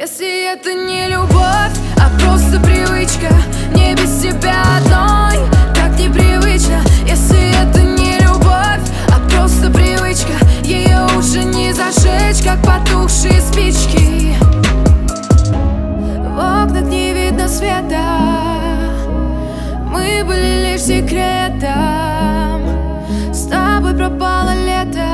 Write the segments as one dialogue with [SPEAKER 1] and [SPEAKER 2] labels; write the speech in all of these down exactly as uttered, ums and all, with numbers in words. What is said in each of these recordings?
[SPEAKER 1] Если это не любовь, а просто привычка, мне без тебя одной так непривычно. Если это не любовь, а просто привычка, ее уже не зажечь, как потухшие спички. В окнах не видно света, мы были лишь секретом. С тобой пропало лето,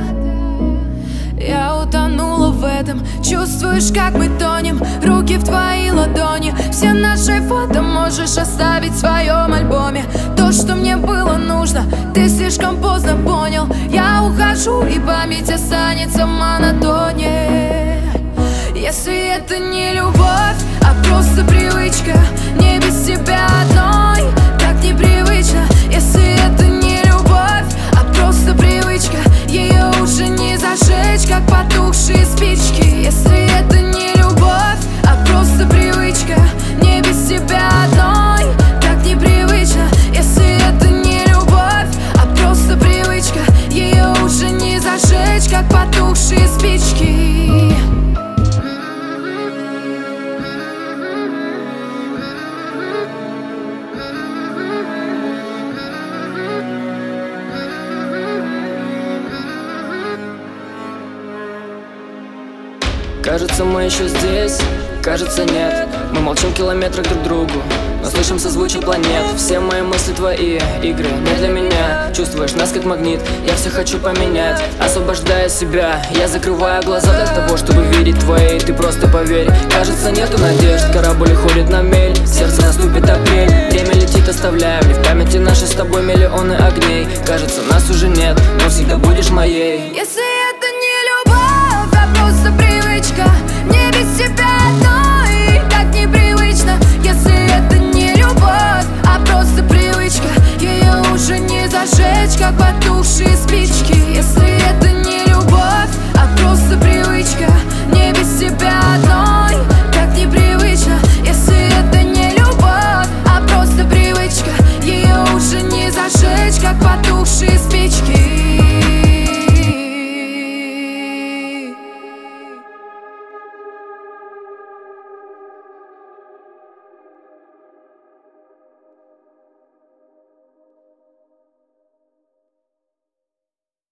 [SPEAKER 1] я утонула в этом. Чувствуешь, как мы тонем, руки в твои ладони. Все наши фото можешь оставить в своем альбоме. То, что мне было нужно, ты слишком поздно понял. Я ухожу, и память останется в монотоне. Если это не любовь, а просто привычка, мне без тебя одной так непривычно. Если это не любовь, а просто привычка, ее уже не зажечь, как потухшие спички. Если это не любовь, а просто привычка, мне без тебя одной так непривычно. Если это не любовь, а просто привычка, ее уже не зажечь, как потухшие спички.
[SPEAKER 2] Кажется, мы еще здесь, кажется, нет. Мы молчим в километрах друг к другу, но слышим созвучие планет. Все мои мысли твои игры, не для меня. Чувствуешь нас как магнит, я все хочу поменять. Освобождая себя, я закрываю глаза для того, чтобы видеть твои. Ты просто поверь, кажется, нету надежд. Корабль уходит на мель, в сердце наступит апрель. Время летит, оставляем мне в памяти наши с тобой миллионы огней. Кажется, нас уже нет, но всегда будешь моей.
[SPEAKER 1] Если это не любовь, а просто привычка,